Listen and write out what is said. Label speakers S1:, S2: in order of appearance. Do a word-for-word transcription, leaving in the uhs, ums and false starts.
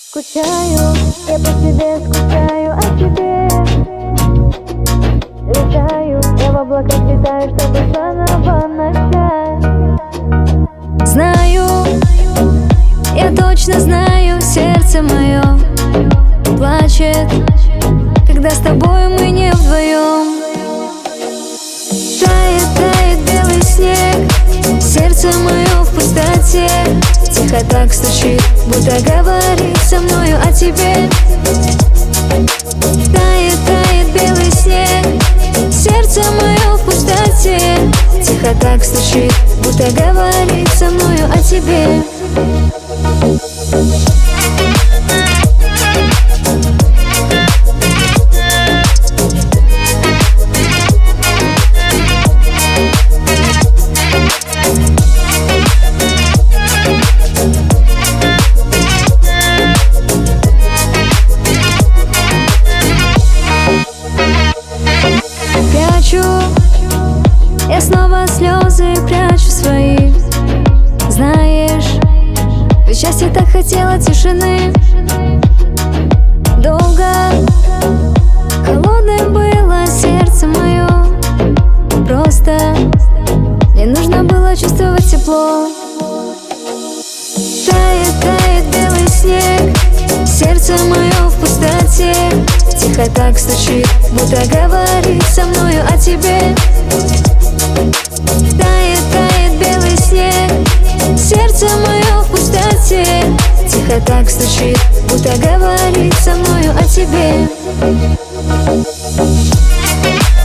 S1: Скучаю, я по тебе скучаю, о тебе. Летаю, я в облаках летаю, чтобы заново начать.
S2: Знаю, я точно знаю, сердце мое плачет, когда с тобой мы не вдвоем. Тает, тает белый снег, сердце мое в пустоте. Тихо так стучит, будто говорит со мною о тебе. Тает, тает белый снег, сердце мое в пустоте. Тихо так стучит, будто говорит со мною о тебе. Я снова слезы прячу свои. Знаешь, ведь счастье так хотела тишины. Долго холодным было сердце мое. Просто мне нужно было чувствовать тепло. Тает, тает белый снег, сердце мое в пустоте. Тихо так стучит, будто говорит со мною о тебе. Тает, тает белый снег, сердце мое в пустоте. Тихо так стучит, будто говорит со мною о тебе.